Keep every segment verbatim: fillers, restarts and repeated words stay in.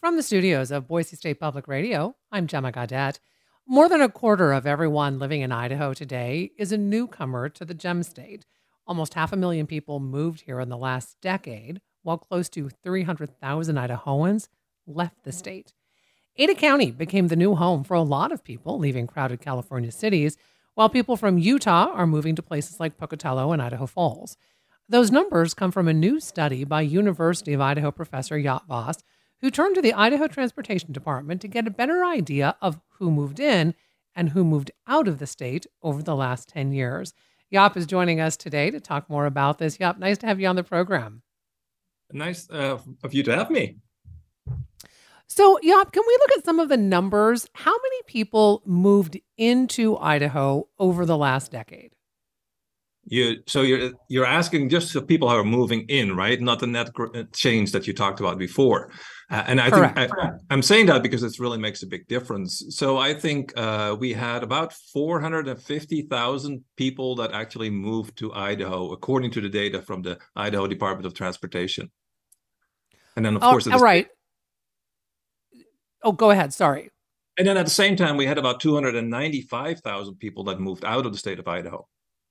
From the studios of Boise State Public Radio, I'm Gemma Gaudette. More than a quarter of everyone living in Idaho today is a newcomer to the Gem State. Almost half a million people moved here in the last decade, while close to three hundred thousand Idahoans left the state. Ada County became the new home for a lot of people leaving crowded California cities, while people from Utah are moving to places like Pocatello and Idaho Falls. Those numbers come from a new study by University of Idaho professor Jaap Vos, who turned to the Idaho Transportation Department to get a better idea of who moved in and who moved out of the state over the last ten years. Jaap is joining us today to talk more about this. Jaap, nice to have you on the program. Nice uh, of you to have me. So, Jaap, can we look at some of the numbers? How many people moved into Idaho over the last decade? You so you're you're asking just the people who are moving in, right? Not the net gr- change that you talked about before. Uh, and I Correct. think I, I'm saying that because it really makes a big difference. So I think uh, we had about four hundred fifty thousand people that actually moved to Idaho, according to the data from the Idaho Department of Transportation. And then, of oh, course, all right. Oh, go ahead. Sorry. And then at the same time, we had about two hundred ninety-five thousand people that moved out of the state of Idaho.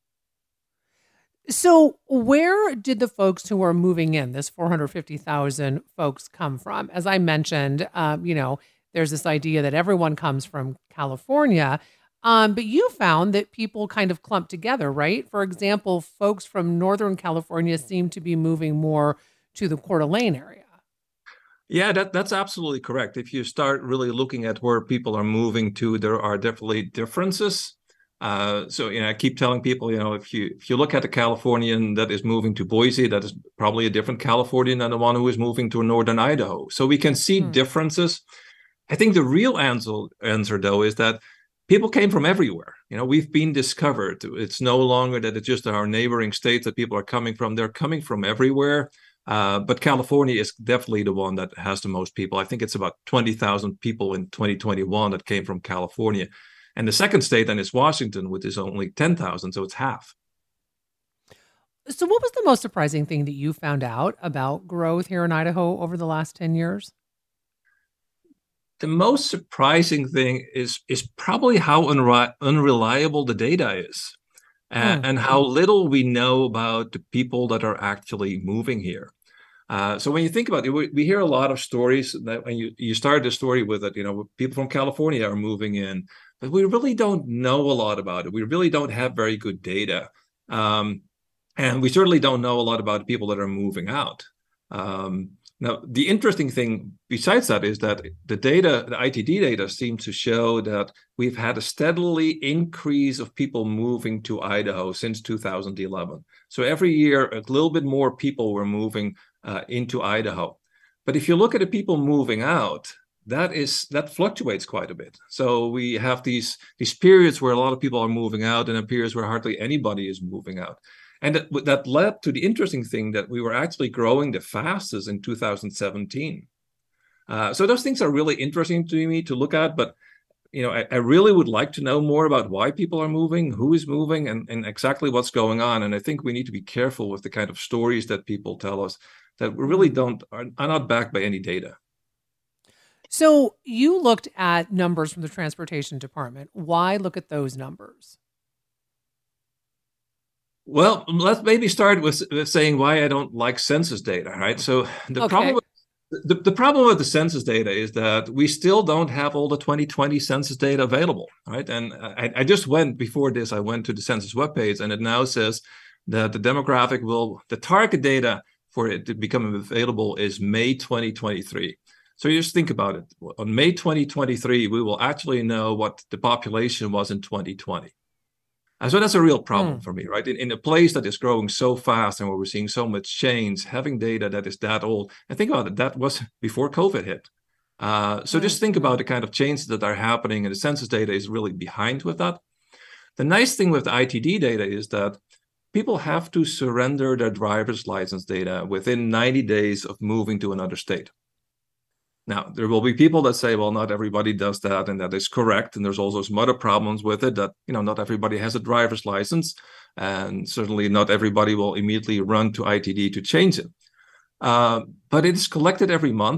So where did the folks who are moving in, this four hundred fifty thousand folks, come from? As I mentioned, um, you know, there's this idea that everyone comes from California, um, but you found that people kind of clump together, right? For example, folks from Northern California seem to be moving more to the Coeur d'Alene area. Yeah, that, that's absolutely correct. If you start really looking at where people are moving to, there are definitely differences. Uh, so, you know, I keep telling people, you know, if you if you look at a Californian that is moving to Boise, that is probably a different Californian than the one who is moving to northern Idaho. So we can see hmm. differences. I think the real answer, answer, though, is that people came from everywhere. You know, we've been discovered. It's no longer that it's just our neighboring states that people are coming from. They're coming from everywhere. Uh, but California is definitely the one that has the most people. I think it's about twenty thousand people in twenty twenty-one that came from California. And the second state then is Washington, which is only ten thousand, so it's half. So what was the most surprising thing that you found out about growth here in Idaho over the last ten years? The most surprising thing is, is probably how unre- unreliable the data is. Uh, and how little we know about the people that are actually moving here. Uh, so when you think about it, we, we hear a lot of stories that when you, you start the story with it, you know, people from California are moving in, but we really don't know a lot about it. We really don't have very good data. Um, and we certainly don't know a lot about the people that are moving out. Um, now, the interesting thing besides that is that the data, the I T D data seems to show that we've had a steadily increase of people moving to Idaho since two thousand eleven. So every year, a little bit more people were moving uh, into Idaho. But if you look at the people moving out, that is that fluctuates quite a bit. So we have these, these periods where a lot of people are moving out and periods where hardly anybody is moving out. And that, that led to the interesting thing that we were actually growing the fastest in two thousand seventeen. Uh, so those things are really interesting to me to look at. But, you know, I, I really would like to know more about why people are moving, who is moving, and, and exactly what's going on. And I think we need to be careful with the kind of stories that people tell us that we really don't are, are not backed by any data. So you looked at numbers from the Transportation Department. Why look at those numbers? Well, let's maybe start with, with saying why I don't like census data, right? So the okay. problem with, the, the problem with the census data is that we still don't have all the twenty twenty census data available, right? And I, I just went, before this, I went to the census webpage, and it now says that the demographic will, the target data for it to become available is May twenty twenty-three. So you just think about it. On May twenty twenty-three, we will actually know what the population was in twenty twenty. And so that's a real problem mm. for me, right? In, in a place that is growing so fast and where we're seeing so much change, having data that is that old, and think about it, that was before COVID hit. Uh, so mm. just think about the kind of changes that are happening, and the census data is really behind with that. The nice thing with the I T D data is that people have to surrender their driver's license data within ninety days of moving to another state. Now, there will be people that say, well, not everybody does that, and that is correct. And there's also some other problems with it that, you know, not everybody has a driver's license, and certainly not everybody will immediately run to I T D to change it. Uh, but it is collected every month.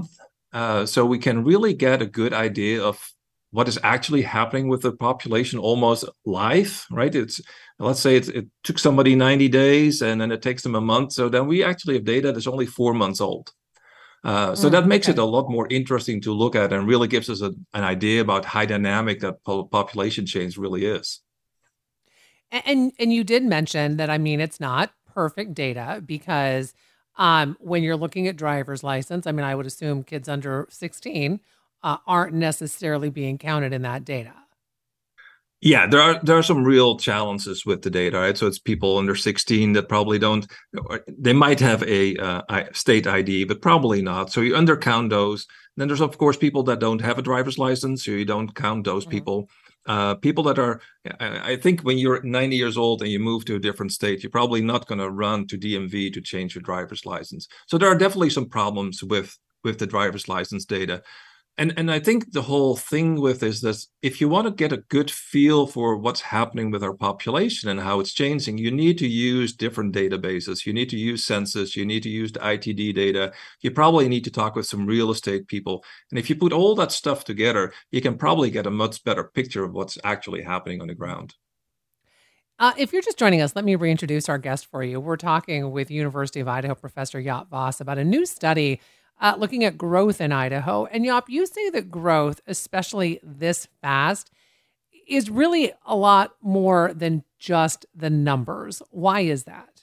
Uh, so we can really get a good idea of what is actually happening with the population almost live, right? It's let's say it's, it took somebody ninety days and then it takes them a month. So then we actually have data that's only four months old. Uh, so that Mm, makes okay. it a lot more interesting to look at and really gives us a, an idea about how dynamic that po- population change really is. A- And and you did mention that, I mean, it's not perfect data because um, when you're looking at driver's license, I mean, I would assume kids under sixteen uh, aren't necessarily being counted in that data. Yeah, there are there are some real challenges with the data, right? So it's people under sixteen that probably don't, they might have a uh, state I D, but probably not. So you undercount those. Then there's of course people that don't have a driver's license, so you don't count those Mhm. people. Uh, people that are, I think when you're ninety years old and you move to a different state, you're probably not going to run to D M V to change your driver's license. So there are definitely some problems with with the driver's license data. And and I think the whole thing with this is if you want to get a good feel for what's happening with our population and how it's changing, you need to use different databases. You need to use census. You need to use the I T D data. You probably need to talk with some real estate people. And if you put all that stuff together, you can probably get a much better picture of what's actually happening on the ground. Uh, if you're just joining us, let me reintroduce our guest for you. We're talking with University of Idaho professor Jaap Vos about a new study uh, looking at growth in Idaho. And Jaap, you say that growth, especially this fast, is really a lot more than just the numbers. Why is that?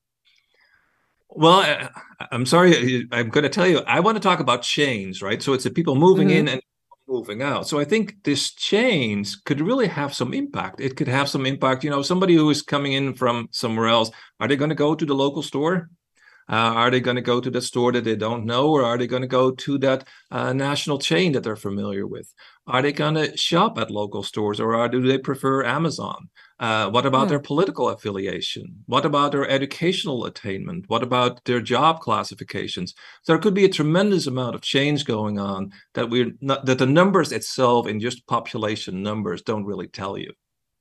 Well, I, I'm sorry. I'm going to tell you, I want to talk about change, right? So it's the people moving Hmm. in and moving out. So I think this change could really have some impact. It could have some impact. You know, somebody who is coming in from somewhere else, are they going to go to the local store? Uh, are they going to go to the store that they don't know, or are they going to go to that uh, national chain that they're familiar with? Are they going to shop at local stores, or are, do they prefer Amazon? Uh, what about their political affiliation? What about their educational attainment? What about their job classifications? So there could be a tremendous amount of change going on that we're not, that the numbers itself in just population numbers don't really tell you.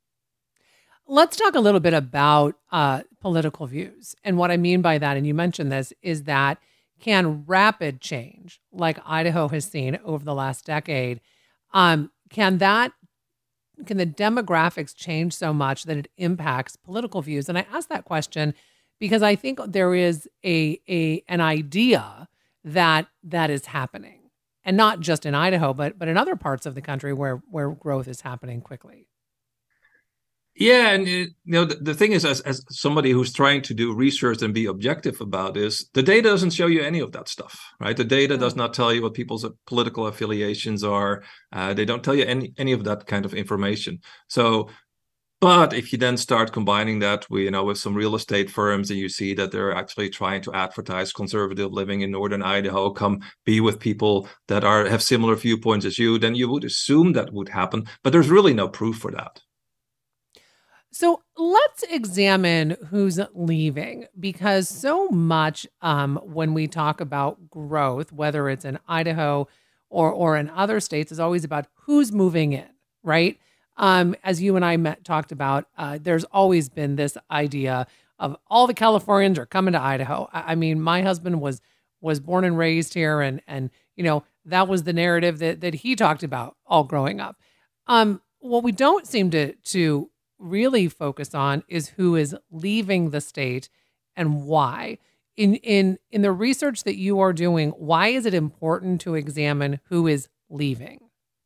Let's talk a little bit about uh, political views. And what I mean by that, and you mentioned this, is that can rapid change, like Idaho has seen over the last decade, um, can that can the demographics change so much that it impacts political views? And I ask that question because I think there is a a an idea that that is happening, and not just in Idaho, but but in other parts of the country where where growth is happening quickly. Yeah, and it, you know the, the thing is, as as somebody who's trying to do research and be objective about this, the data doesn't show you any of that stuff, right? The data does not tell you what people's political affiliations are. Uh, they don't tell you any any of that kind of information. So, but if you then start combining that with, you know, with some real estate firms, and you see that they're actually trying to advertise conservative living in northern Idaho, come be with people that are have similar viewpoints as you, then you would assume that would happen. But there's really no proof for that. So let's examine who's leaving, because so much um, when we talk about growth, whether it's in Idaho or or in other states, is always about who's moving in, right? Um, as you and I met, talked about, uh, there's always been this idea of all the Californians are coming to Idaho. I, I mean, my husband was was born and raised here, and and you know that was the narrative that that he talked about all growing up. Um, what we don't seem to to really focus on is who is leaving the state and why. In in in the research that you are doing, why is it important to examine who is leaving?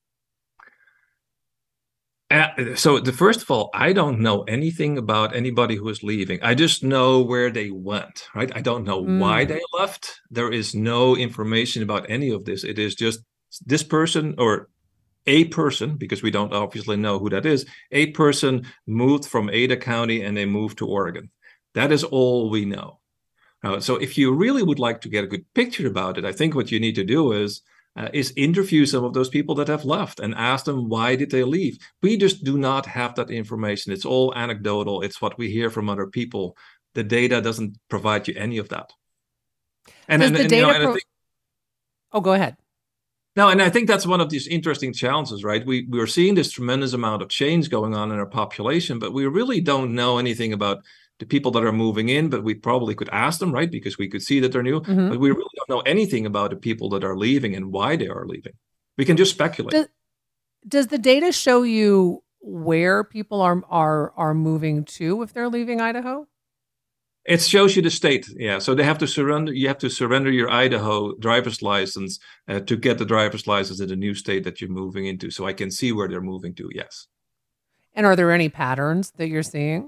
Uh, so the first of all, I don't know anything about anybody who is leaving. I just know where they went, right? I don't know why Mm. they left. There is no information about any of this. It is just this person or a person, because we don't obviously know who that is. A person moved from Ada County and they moved to Oregon. That is all we know. Uh, so if you really would like to get a good picture about it, I think what you need to do is uh, is interview some of those people that have left and ask them why did they leave. We just do not have that information. It's all anecdotal. It's what we hear from other people. The data doesn't provide you any of that. And Does and, the and you know, data and I pro- think Oh, go ahead. no, and I think that's one of these interesting challenges, right? We we are seeing this tremendous amount of change going on in our population, but we really don't know anything about the people that are moving in, but we probably could ask them, right? Because we could see that they're new, Mm-hmm. but we really don't know anything about the people that are leaving and why they are leaving. We can just speculate. Does, does the data show you where people are are are moving to if they're leaving Idaho? It shows you the state, yeah. So they have to surrender. You have to surrender your Idaho driver's license uh, to get the driver's license in the new state that you're moving into. So I can see where they're moving to. Yes. And are there any patterns that you're seeing?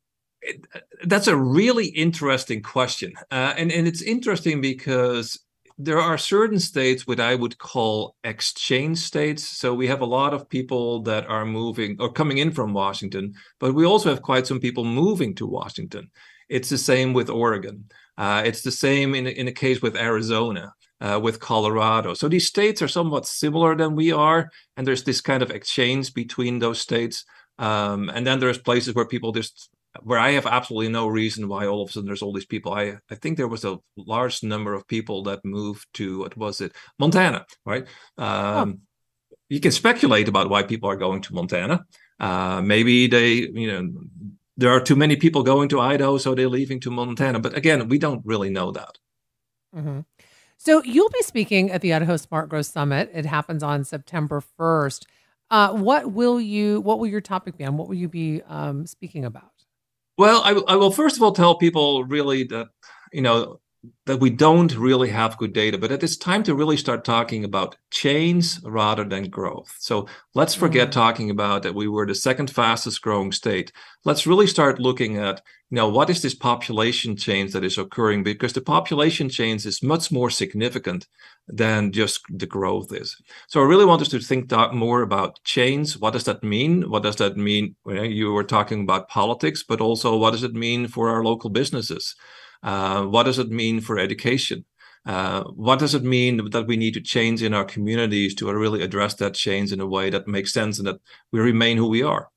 It, that's a really interesting question, uh, and and it's interesting because there are certain states what I would call exchange states. So we have a lot of people that are moving or coming in from Washington, but we also have quite some people moving to Washington. It's the same with Oregon. Uh, it's the same in, in a case with Arizona, uh, with Colorado. So these states are somewhat similar than we are. And there's this kind of exchange between those states. Um, and then there's places where people just, where I have absolutely no reason why all of a sudden there's all these people. I, I think there was a large number of people that moved to, what was it? Montana, right? Um, oh. You can speculate about why people are going to Montana. Uh, maybe they, you know, there are too many people going to Idaho, so they're leaving to Montana. But again, we don't really know that. Mm-hmm. So you'll be speaking at the Idaho Smart Growth Summit. It happens on September first. Uh, what will you? What will your topic be on? What will you be um, speaking about? Well, I, I will first of all tell people really that, you know, that we don't really have good data, but it is time to really start talking about change rather than growth. So let's forget mm. talking about that we were the second fastest growing state. Let's really start looking at, you know, what is this population change that is occurring? Because the population change is much more significant than just the growth is. So I really want us to think more about change. What does that mean? What does that mean? You know, you were talking about politics, but also what does it mean for our local businesses? Uh, what does it mean for education? Uh, what does it mean that we need to change in our communities to really address that change in a way that makes sense and that we remain who we are?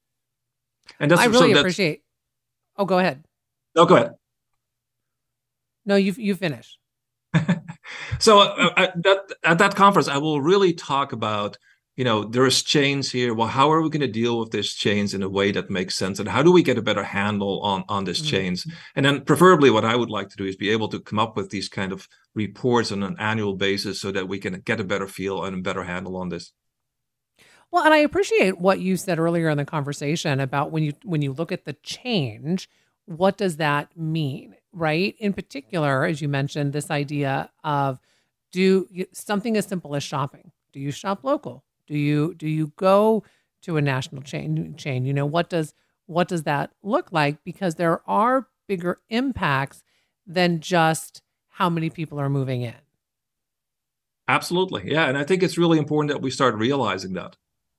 And that's I really so appreciate. Oh, go ahead. No, go ahead. No, you you finish. So uh, at, that, at that conference, I will really talk about, you know, there is change here. Well, how are we going to deal with this change in a way that makes sense? And how do we get a better handle on, on this mm-hmm. change? And then preferably what I would like to do is be able to come up with these kind of reports on an annual basis so that we can get a better feel and a better handle on this. Well, and I appreciate what you said earlier in the conversation about when you when you look at the change, what does that mean, right? In particular, as you mentioned, this idea of do you, something as simple as shopping. Do you shop local? Do you do you go to a national chain? Chain, you know, what does what does that look like? Because there are bigger impacts than just how many people are moving in. Absolutely, yeah, and I think it's really important that we start realizing that.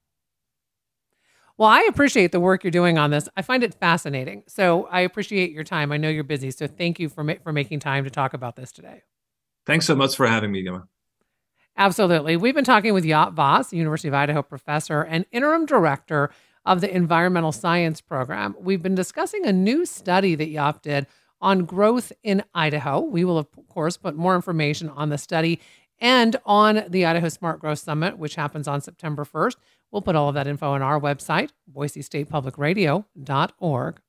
Well, I appreciate the work you're doing on this. I find it fascinating. So I appreciate your time. I know you're busy, so thank you for ma- for making time to talk about this today. Thanks so much for having me, Gemma. Absolutely. We've been talking with Jaap Vos, University of Idaho professor and interim director of the Environmental Science Program. We've been discussing a new study that Jaap did on growth in Idaho. We will, of course, put more information on the study and on the Idaho Smart Growth Summit, which happens on September first. We'll put all of that info on our website, boise state public radio dot org.